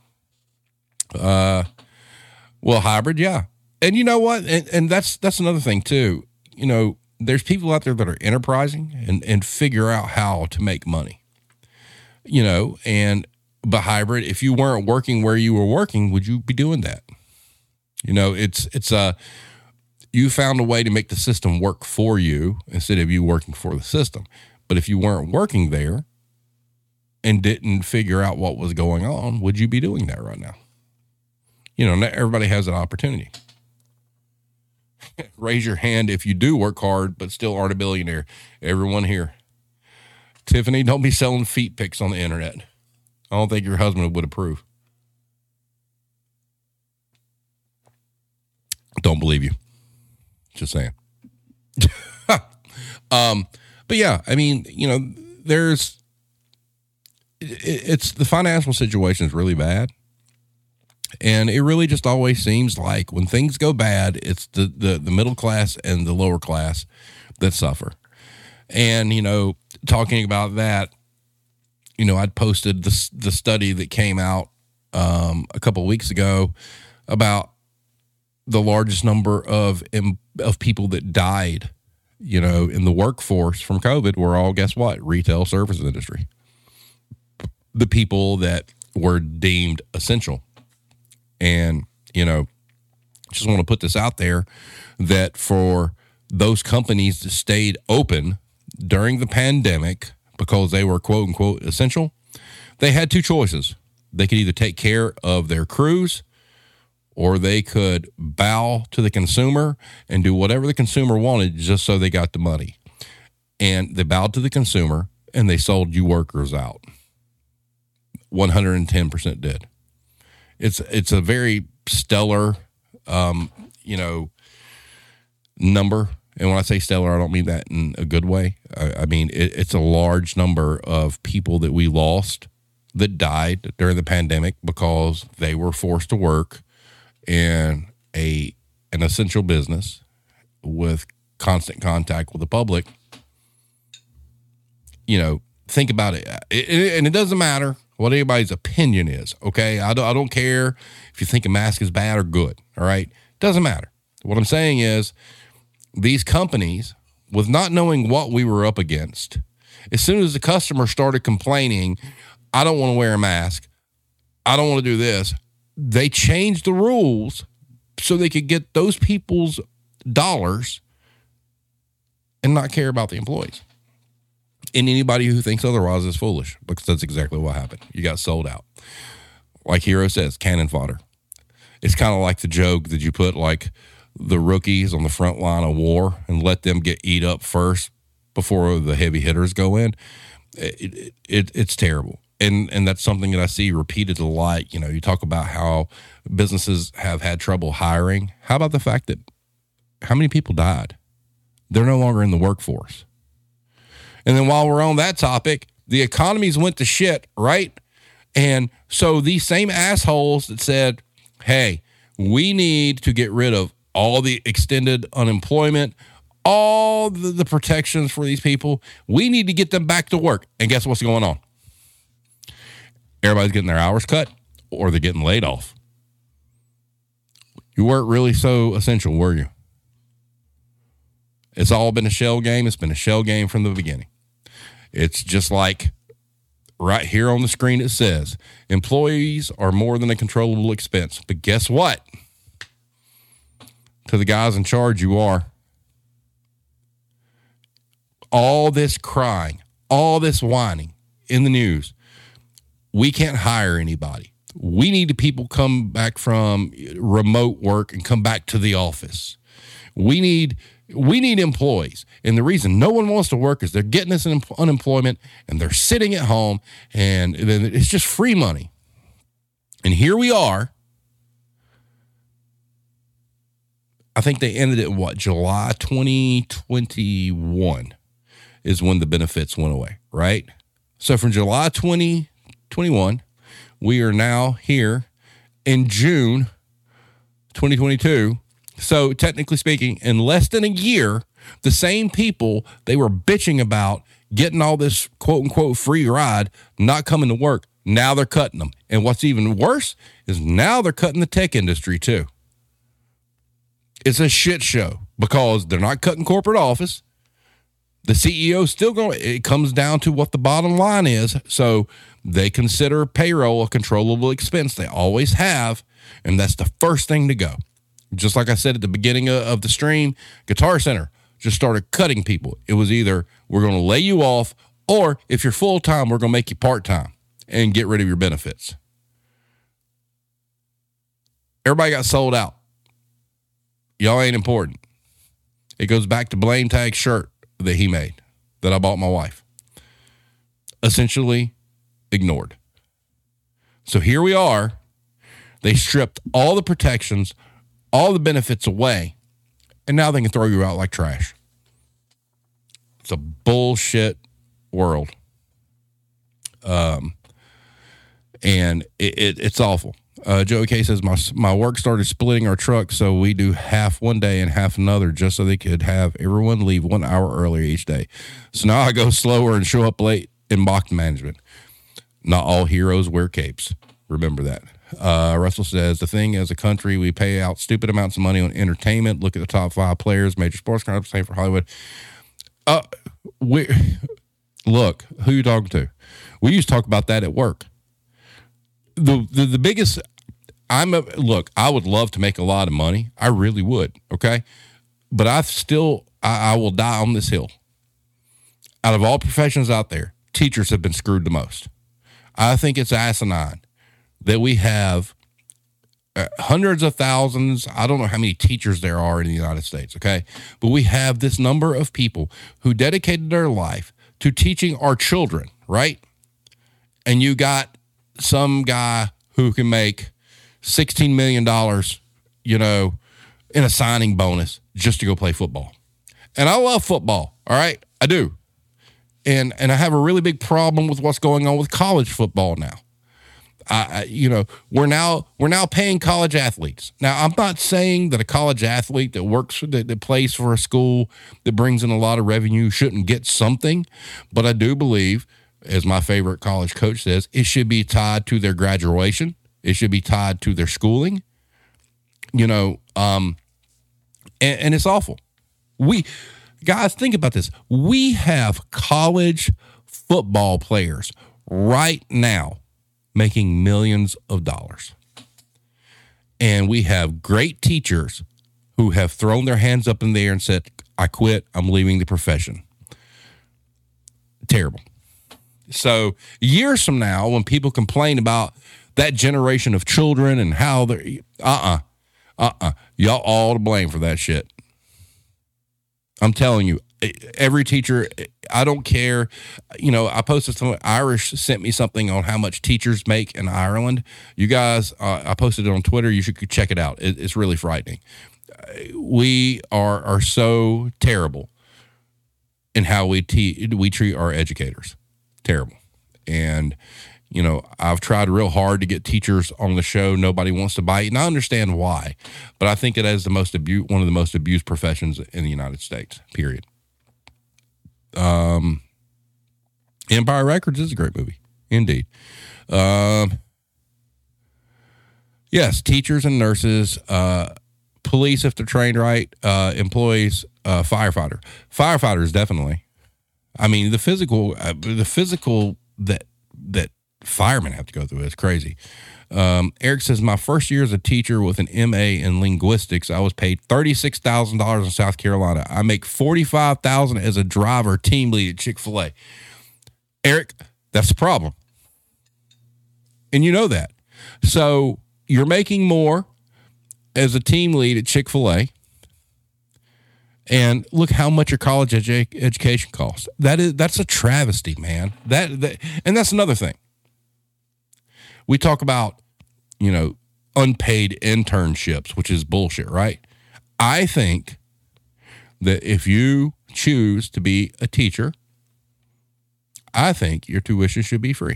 Uh, well, hybrid, yeah. And you know what? And, and that's that's another thing too. You know, there's people out there that are enterprising and, and figure out how to make money, you know, and, but hybrid, if you weren't working where you were working, would you be doing that? You know, it's, it's a, you found a way to make the system work for you instead of you working for the system. But if you weren't working there, and didn't figure out what was going on, would you be doing that right now? You know, not everybody has an opportunity. Raise your hand if you do work hard, but still aren't a billionaire. Everyone here. Tiffany, don't be selling feet pics on the internet. I don't think your husband would approve. Don't believe you. Just saying. um, but yeah, I mean, you know, there's, it, it's the financial situation is really bad. And it really just always seems like when things go bad, it's the, the, the middle class and the lower class that suffer. And, you know, talking about that, you know, I'd posted the, the study that came out um, a couple of weeks ago about the largest number of of people that died, you know, in the workforce from COVID were all, guess what? Retail services industry. The people that were deemed essential. And, you know, just want to put this out there that for those companies that stayed open during the pandemic because they were quote unquote essential, they had two choices. They could either take care of their crews or they could bow to the consumer and do whatever the consumer wanted just so they got the money. And they bowed to the consumer and they sold you workers out. one hundred ten percent did. It's it's a very stellar, um, you know, number. And when I say stellar, I don't mean that in a good way. I, I mean, it, it's a large number of people that we lost that died during the pandemic because they were forced to work in a an essential business with constant contact with the public. You know, think about it. It, it and it doesn't matter what anybody's opinion is, okay? I don't, I don't care if you think a mask is bad or good, all right? Doesn't matter. What I'm saying is these companies, with not knowing what we were up against, as soon as the customer started complaining, I don't want to wear a mask, I don't want to do this, they changed the rules so they could get those people's dollars and not care about the employees. And anybody who thinks otherwise is foolish, because that's exactly what happened. You got sold out. Like Hero says, cannon fodder. It's kind of like the joke that you put like the rookies on the front line of war and let them get eat up first before the heavy hitters go in. It, it, it, it's terrible. And and that's something that I see repeated a lot. You know, you talk about how businesses have had trouble hiring. How about the fact that how many people died? They're no longer in the workforce. And then while we're on that topic, the economies went to shit, right? And so these same assholes that said, hey, we need to get rid of all the extended unemployment, all the, the protections for these people, we need to get them back to work. And guess what's going on? Everybody's getting their hours cut or they're getting laid off. You weren't really so essential, were you? It's all been a shell game. It's been a shell game from the beginning. It's just like right here on the screen it says, employees are more than a controllable expense. But guess what? To the guys in charge, you are. All this crying, all this whining in the news. We can't hire anybody. We need the people come back from remote work and come back to the office. We need we need employees. And the reason no one wants to work is they're getting this unemployment and they're sitting at home and it's just free money. And here we are. I think they ended it, what, July twenty twenty-one is when the benefits went away, right? So from July twenty twenty-one, we are now here in June twenty twenty-two. So technically speaking, in less than a year, the same people they were bitching about getting all this quote unquote free ride, not coming to work, now they're cutting them. And what's even worse is now they're cutting the tech industry too. It's a shit show because they're not cutting corporate office. The C E O still going, it comes down to what the bottom line is. So they consider payroll a controllable expense. They always have. And that's the first thing to go. Just like I said at the beginning of the stream, Guitar Center just started cutting people. It was either we're going to lay you off Or if you're full-time, we're going to make you part-time and get rid of your benefits. Everybody got sold out. Y'all ain't important. It goes back to Blame Tag shirt that he made, that I bought my wife. Essentially ignored. So here we are. They stripped all the protections, all the benefits away, and now they can throw you out like trash. It's a bullshit world. Um, and it, it, it's awful. Uh, Joey K says, my my work started splitting our truck, so we do half one day and half another just so they could have everyone leave one hour earlier each day. So now I go slower and show up late in mock management. Not all heroes wear capes. Remember that. Uh, Russell says, the thing as a country, we pay out stupid amounts of money on entertainment. Look at the top five players, major sports clubs, same for Hollywood. Uh, we Look, who you talking to? We used to talk about that at work. The, the, the biggest... I'm a, look, I would love to make a lot of money. I really would. Okay. But I still, I, I will die on this hill. Out of all professions out there, teachers have been screwed the most. I think it's asinine that we have uh, hundreds of thousands. I don't know how many teachers there are in the United States. Okay. But we have this number of people who dedicated their life to teaching our children. Right. And you got some guy who can make sixteen million dollars, you know, in a signing bonus just to go play football. And I love football. All right. I do. And, and I have a really big problem with what's going on with college football now. I, I, you know, we're now, we're now paying college athletes. Now, I'm not saying that a college athlete that works for, that, that plays for a school that brings in a lot of revenue shouldn't get something, but I do believe, as my favorite college coach says, it should be tied to their graduation. It should be tied to their schooling, you know, um, and, and it's awful. We, guys, think about this. We have college football players right now making millions of dollars. And we have great teachers who have thrown their hands up in the air and said, I quit, I'm leaving the profession. Terrible. So years from now, when people complain about that generation of children and how they're, uh-uh, uh-uh. Y'all all to blame for that shit. I'm telling you, every teacher, I don't care. You know, I posted some, Irish sent me something on how much teachers make in Ireland. You guys, uh, I posted it on Twitter. You should check it out. It, it's really frightening. We are, are so terrible in how we, te- we treat our educators. Terrible. And, you know, I've tried real hard to get teachers on the show. Nobody wants to bite, and I understand why. But I think it is the most abu- one of the most abused professions in the United States, period. Um, Empire Records is a great movie, indeed. Um, yes, teachers and nurses, uh, police if they're trained right, uh, employees, uh, firefighter. Firefighters, definitely. I mean, the physical, uh, the physical that that firemen have to go through is crazy. Um, Eric says, my first year as a teacher with an M A in linguistics, I was paid thirty-six thousand dollars in South Carolina. I make forty-five thousand dollars as a driver team lead at Chick-fil-A. Eric, that's the problem. And you know that. So you're making more as a team lead at Chick-fil-A. And look how much your college edu- education costs. That is, that's a travesty, man. That, that, and that's another thing. We talk about, you know, unpaid internships, which is bullshit, right? I think that if you choose to be a teacher, I think your tuition should be free.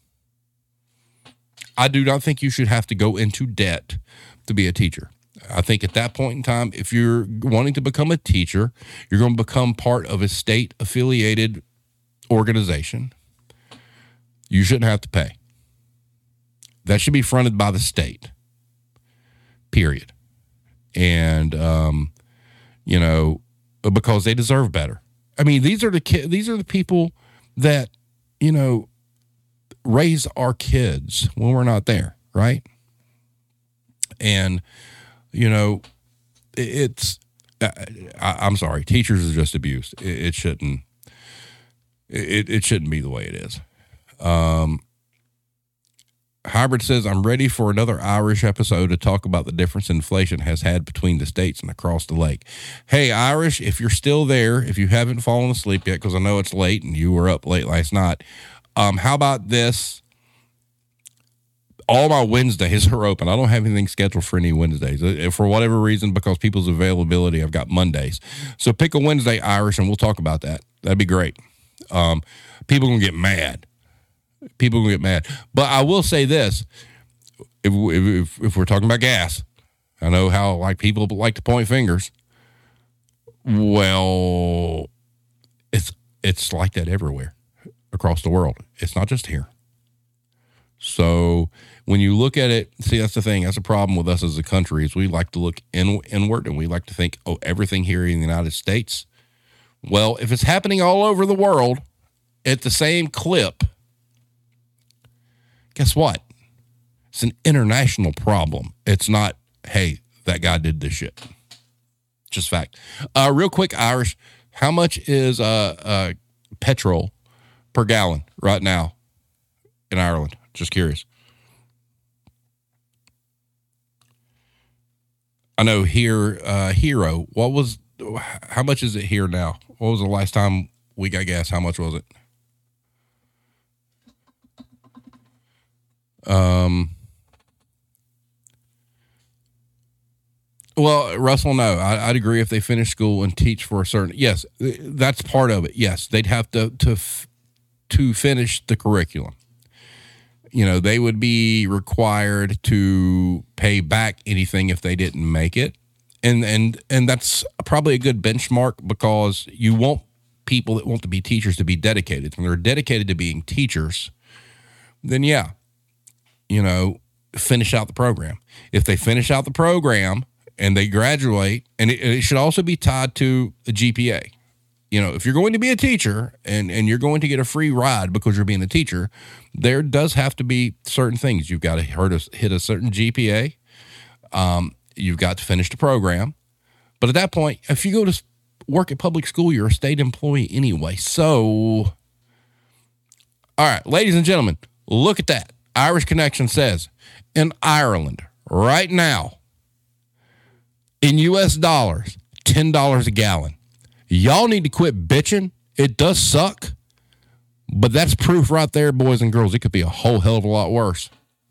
I do not think you should have to go into debt to be a teacher. I think at that point in time, if you're wanting to become a teacher, you're going to become part of a state-affiliated organization. You shouldn't have to pay. That should be fronted by the state, period. And, um, you know, because they deserve better. I mean, these are the ki- these are the people that, you know, raise our kids when we're not there, right? And, you know, it's, I, I'm sorry, teachers are just abused. It, it shouldn't, It, it shouldn't be the way it is. Um, Hybrid says, I'm ready for another Irish episode to talk about the difference inflation has had between the states and across the lake. Hey, Irish, if you're still there, if you haven't fallen asleep yet, because I know it's late and you were up late last night, um, how about this? All my Wednesdays are open. I don't have anything scheduled for any Wednesdays. For whatever reason, because people's availability, I've got Mondays. So pick a Wednesday, Irish, and we'll talk about that. That'd be great. Um, people going to get mad. People will get mad. But I will say this, if, if if we're talking about gas, I know how like people like to point fingers. Well, it's it's like that everywhere across the world. It's not just here. So when you look at it, see, that's the thing. That's a problem with us as a country is we like to look in, inward and we like to think, oh, everything here in the United States. Well, if it's happening all over the world at the same clip, guess what? It's an international problem. It's not, hey, that guy did this shit. Just fact. Uh, real quick, Irish, how much is uh, uh, petrol per gallon right now in Ireland? Just curious. I know here, uh, Hero, what was, how much is it here now? What was the last time we got gas? How much was it? Um, well, Russell, no, I, I'd agree if they finish school and teach for a certain, yes, that's part of it. Yes. They'd have to, to, to finish the curriculum. You know, they would be required to pay back anything if they didn't make it. And, and, and that's probably a good benchmark because you want people that want to be teachers to be dedicated. When they're dedicated to being teachers, then yeah. You know, finish out the program. If they finish out the program and they graduate, and it, it should also be tied to a G P A. You know, if you're going to be a teacher and, and you're going to get a free ride because you're being a teacher, there does have to be certain things. You've got to hit a, hit a certain G P A. Um, you've got to finish the program. But at that point, if you go to work at public school, you're a state employee anyway. So, all right, ladies and gentlemen, look at that. Irish Connection says, in Ireland, right now, in U S dollars, ten dollars a gallon. Y'all need to quit bitching. It does suck, but that's proof right there, boys and girls. It could be a whole hell of a lot worse.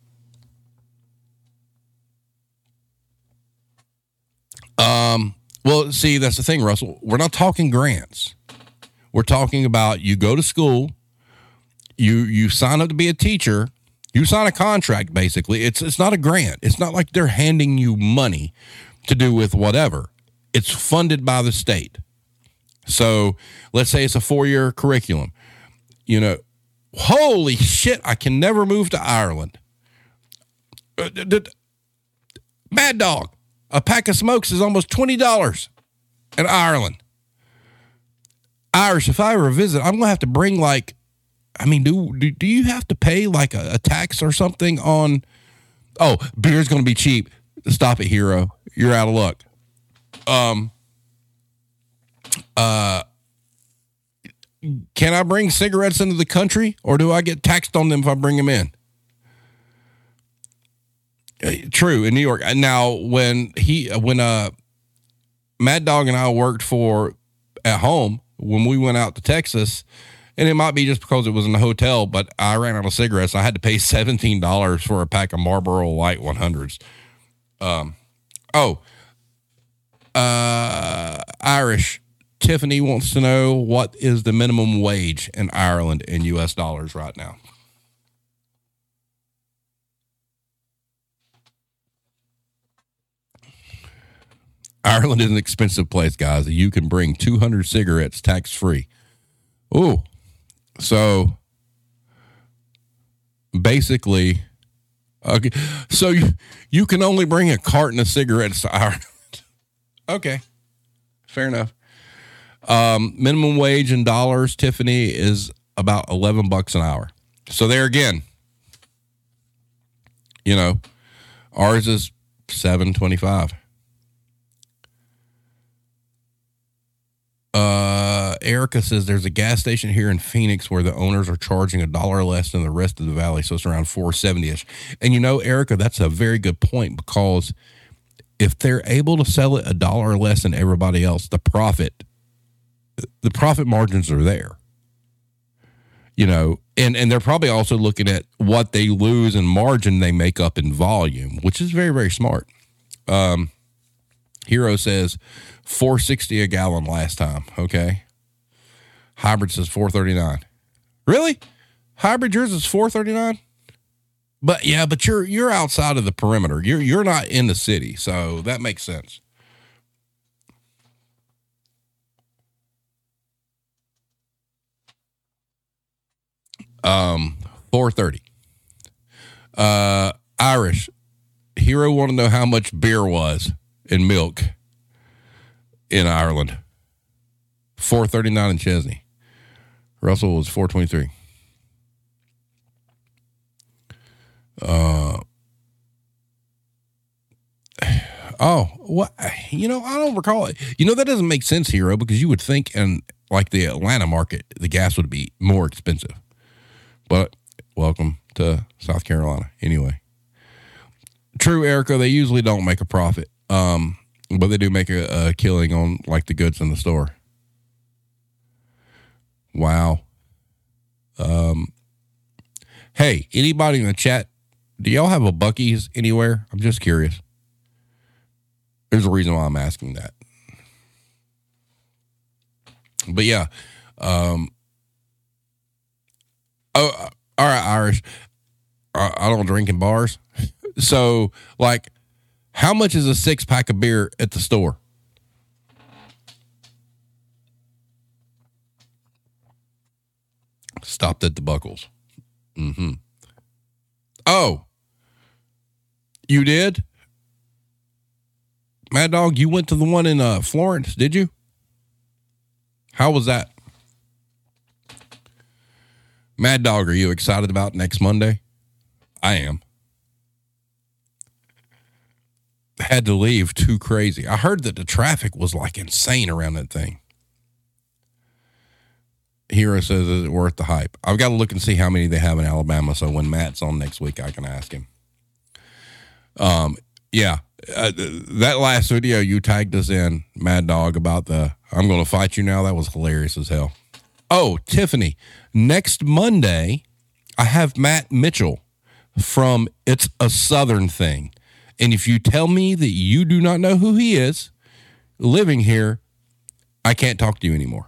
Um. Well, see, that's the thing, Russell. We're not talking grants. We're talking about you go to school, you you sign up to be a teacher. You sign a contract, basically. It's it's not a grant. It's not like they're handing you money to do with whatever. It's funded by the state. So let's say it's a four-year curriculum. You know, holy shit, I can never move to Ireland. Uh, d- d- Mad Dog, a pack of smokes is almost twenty dollars in Ireland. Irish, if I ever visit, I'm going to have to bring like, I mean, do, do do you have to pay like a, a tax or something on, oh, beer's going to be cheap. Stop it, Hero. You're out of luck. Um, uh, can I bring cigarettes into the country or do I get taxed on them if I bring them in? Uh, true. In New York. Now, when he, when, uh, Mad Dog and I worked for at home, when we went out to Texas, and it might be just because it was in the hotel, but I ran out of cigarettes. I had to pay seventeen dollars for a pack of Marlboro Light one hundreds. Um, oh, uh, Irish. Tiffany wants to know what is the minimum wage in Ireland in U S dollars right now. Ireland is an expensive place, guys. You can bring two hundred cigarettes tax-free. Ooh. So basically, okay, so you, you can only bring a carton of cigarettes to Ireland. Okay, fair enough. Um, minimum wage in dollars, Tiffany, is about eleven bucks an hour. So there again, you know, ours is seven twenty-five. Uh, Erica says there's a gas station here in Phoenix where the owners are charging a dollar less than the rest of the valley, so it's around four seventy ish. And you know, Erica, that's a very good point, because if they're able to sell it a dollar less than everybody else, the profit, the profit margins are there. You know, and and they're probably also looking at what they lose in margin they make up in volume, which is very, very smart. Um, Hero says four sixty a gallon last time. Okay. Hybrid says four thirty-nine. Really? Hybrid, yours is four thirty-nine? But yeah, but you're you're outside of the perimeter. You're you're not in the city, so that makes sense. Um, four thirty. Uh, Irish Hero want to know how much beer was in milk in Ireland. four thirty-nine in Chesney. Russell was four twenty-three. Uh, oh, what? You know, I don't recall it. You know, that doesn't make sense, Hero, because you would think in like the Atlanta market, the gas would be more expensive. But welcome to South Carolina. Anyway, true, Erica, they usually don't make a profit. Um, but they do make a, a killing on like the goods in the store. Wow. Um, hey, anybody in the chat, do y'all have a Buc-ee's anywhere? I'm just curious. There's a reason why I'm asking that. But yeah. Um, oh, all right, Irish. I, I don't drink in bars. So, like, how much is a six pack of beer at the store? Stopped at the Buckles. Mm-hmm. Oh, you did? Mad Dog, you went to the one in uh, Florence, did you? How was that? Mad Dog, are you excited about next Monday? I am. Had to leave, too crazy. I heard that the traffic was like insane around that thing. Hero says, is it worth the hype? I've got to look and see how many they have in Alabama, so when Matt's on next week, I can ask him. Um, yeah, uh, that last video you tagged us in, Mad Dog, about the I'm going to fight you now, that was hilarious as hell. Oh, Tiffany, next Monday, I have Matt Mitchell from It's a Southern Thing. And if you tell me that you do not know who he is living here, I can't talk to you anymore.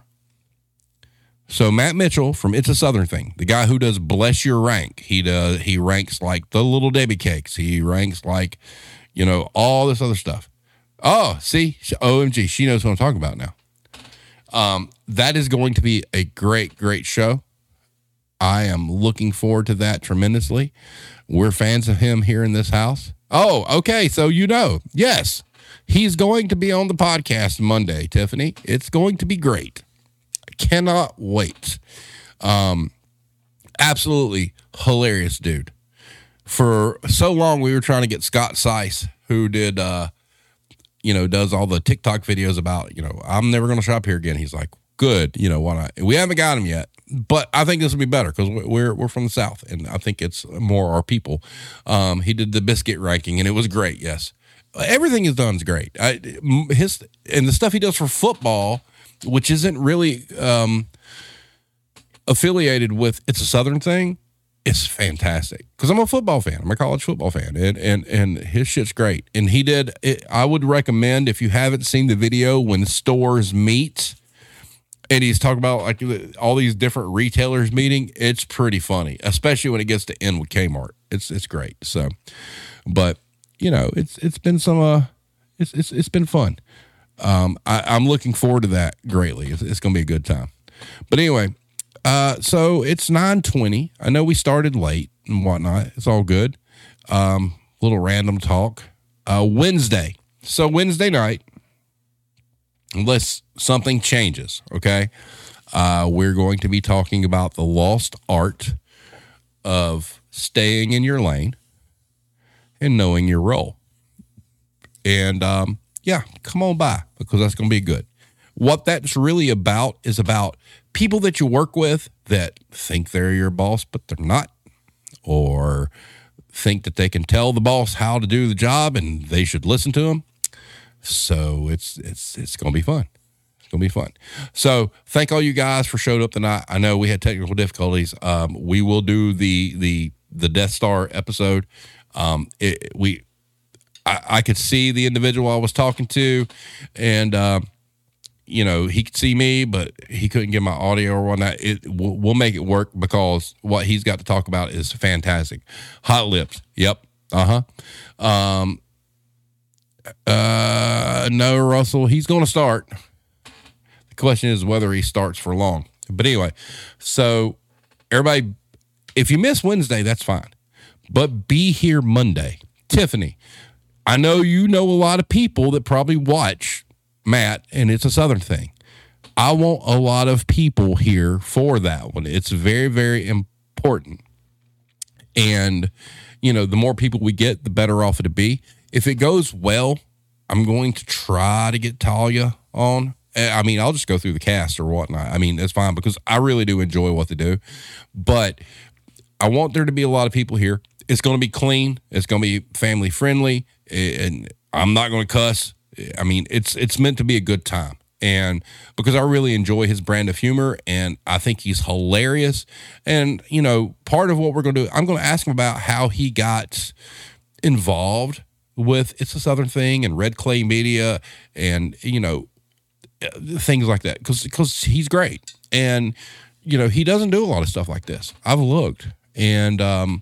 So Matt Mitchell from It's a Southern Thing, the guy who does Bless Your Rank. He does, he ranks like the Little Debbie cakes. He ranks like, you know, all this other stuff. Oh, see, O M G, she knows what I'm talking about now. Um, that is going to be a great, great show. I am looking forward to that tremendously. We're fans of him here in this house. Oh, okay. So, you know, yes, he's going to be on the podcast Monday, Tiffany. It's going to be great. Cannot wait. Um, absolutely hilarious dude. For so long, we were trying to get Scott Seiss, who did, uh, you know, does all the TikTok videos about, you know, I'm never going to shop here again. He's like, good. You know, why not? We haven't got him yet, but I think this will be better because we're, we're from the South and I think it's more our people. Um, he did the biscuit ranking and it was great. Yes. Everything he's done is great. I, his, and the stuff he does for football, which isn't really um, affiliated with It's a Southern Thing, it's fantastic. Because I'm a football fan. I'm a college football fan. And and, and his shit's great. And he did, it, I would recommend, if you haven't seen the video, When Stores Meet, and he's talking about like all these different retailers meeting, it's pretty funny, especially when it gets to end with Kmart. It's it's great. So, but, you know, it's it's been some, uh, it's it's it's been fun. Um, I, I'm looking forward to that greatly. It's, it's going to be a good time. But anyway, uh, so it's nine twenty. I know we started late and whatnot. It's all good. Um, little random talk. Uh, Wednesday. So Wednesday night, unless something changes, okay, uh, we're going to be talking about the lost art of staying in your lane and knowing your role. And, um, yeah, come on by because that's going to be good. what that's really about is about people that you work with that think they're your boss, but they're not, or think that they can tell the boss how to do the job and they should listen to them. So it's it's it's going to be fun. It's going to be fun. So thank all you guys for showing up tonight. I know we had technical difficulties. Um, we will do the the the Death Star episode. Um, it, we I, I could see the individual I was talking to, and um, you know, he could see me, but he couldn't get my audio or whatnot. It we'll, we'll make it work because what he's got to talk about is fantastic. Hot lips. Yep. Uh huh. Um. Uh. No, Russell. He's going to start. The question is whether he starts for long. But anyway, so everybody, if you miss Wednesday, that's fine. But be here Monday. Tiffany, I know you know a lot of people that probably watch Matt, and it's a Southern thing. I want a lot of people here for that one. It's very, very important. And, you know, the more people we get, the better off it'll be. If it goes well, I'm going to try to get Talia on. I mean, I'll just go through the cast or whatnot. I mean, it's fine because I really do enjoy what they do. But I want there to be a lot of people here. It's going to be clean. It's going to be family friendly. And I'm not going to cuss. I mean, it's it's meant to be a good time. And because I really enjoy his brand of humor, and I think he's hilarious. And, you know, part of what we're going to do, I'm going to ask him about how he got involved with It's a Southern Thing and Red Clay Media and, you know, things like that. Because because he's great. And, you know, he doesn't do a lot of stuff like this. I've looked. And um,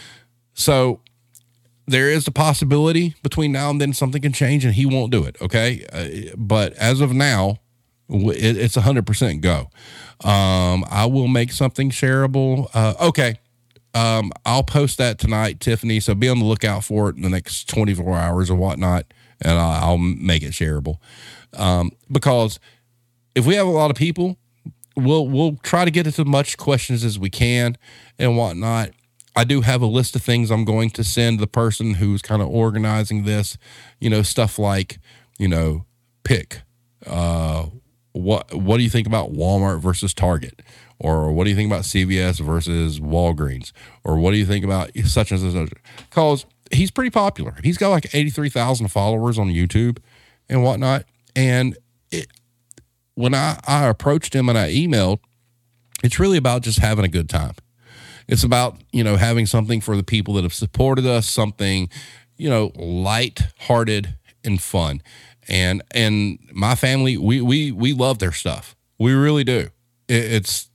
so there is the possibility between now and then something can change and he won't do it. Okay. Uh, but as of now, it, it's a hundred percent go. Um, I will make something shareable. Uh, okay. Um, I'll post that tonight, Tiffany. So be on the lookout for it in the next twenty-four hours or whatnot. And I'll, I'll make it shareable. Um, because if we have a lot of people, we'll, we'll try to get as much questions as we can and whatnot. I do have a list of things I'm going to send the person who's kind of organizing this, you know, stuff like, you know, pick, uh, what, what do you think about Walmart versus Target? Or what do you think about C V S versus Walgreens? Or what do you think about such and such? Because he's pretty popular. He's got like eighty-three thousand followers on YouTube and whatnot. And it, when I, I approached him and I emailed, it's really about just having a good time. It's about, you know, having something for the people that have supported us, something, you know, light-hearted and fun. And and my family, we we we love their stuff. We really do. It, it's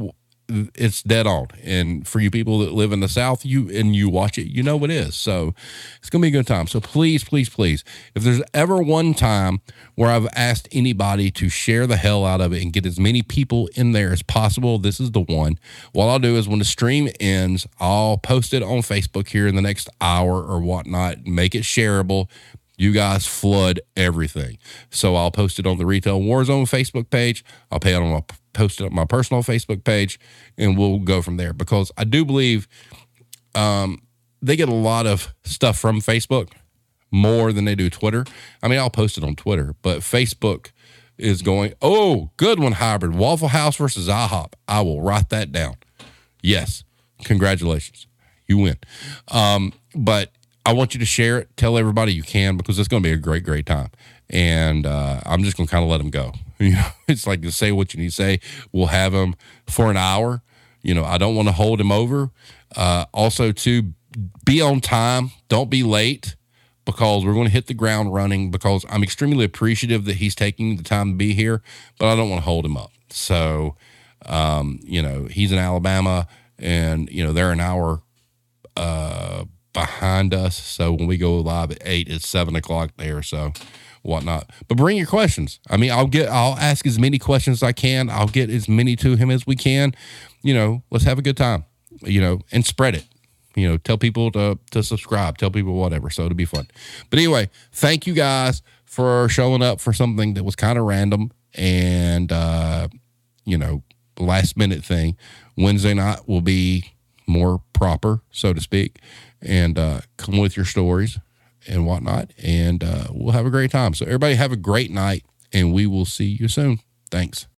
it's dead on. And for you people that live in the South, you and you watch it, you know what it is. So it's going to be a good time. So please, please, please, if there's ever one time where I've asked anybody to share the hell out of it and get as many people in there as possible, this is the one. What I'll do is when the stream ends, I'll post it on Facebook here in the next hour or whatnot, make it shareable. You guys flood everything. So I'll post it on the Retail Warzone Facebook page. I'll pay it on my, post it on my personal Facebook page, and we'll go from there. Because I do believe um, they get a lot of stuff from Facebook more than they do Twitter. I mean, I'll post it on Twitter, but Facebook is going, oh, good one, Hybrid. Waffle House versus IHOP. I will write that down. Yes. Congratulations. You win. Um, but I want you to share it. Tell everybody you can, because it's going to be a great, great time. And uh, I'm just going to kind of let them go. You know, it's like, say what you need to say. We'll have him for an hour. You know, I don't want to hold him over. Uh, also, to be on time. Don't be late, because we're going to hit the ground running, because I'm extremely appreciative that he's taking the time to be here, but I don't want to hold him up. So, um, you know, he's in Alabama, and, you know, they're an hour uh behind us. So when we go live at eight, it's seven o'clock there. So whatnot, but bring your questions. I mean, I'll get, I'll ask as many questions as I can. I'll get as many to him as we can. You know, let's have a good time, you know, and spread it, you know, tell people to, to subscribe, tell people whatever. So it'll be fun. But anyway, thank you guys for showing up for something that was kind of random and, uh, you know, last minute thing. Wednesday night will be more proper, so to speak. And uh, come with your stories and whatnot, and uh, we'll have a great time. So everybody have a great night, and we will see you soon. Thanks.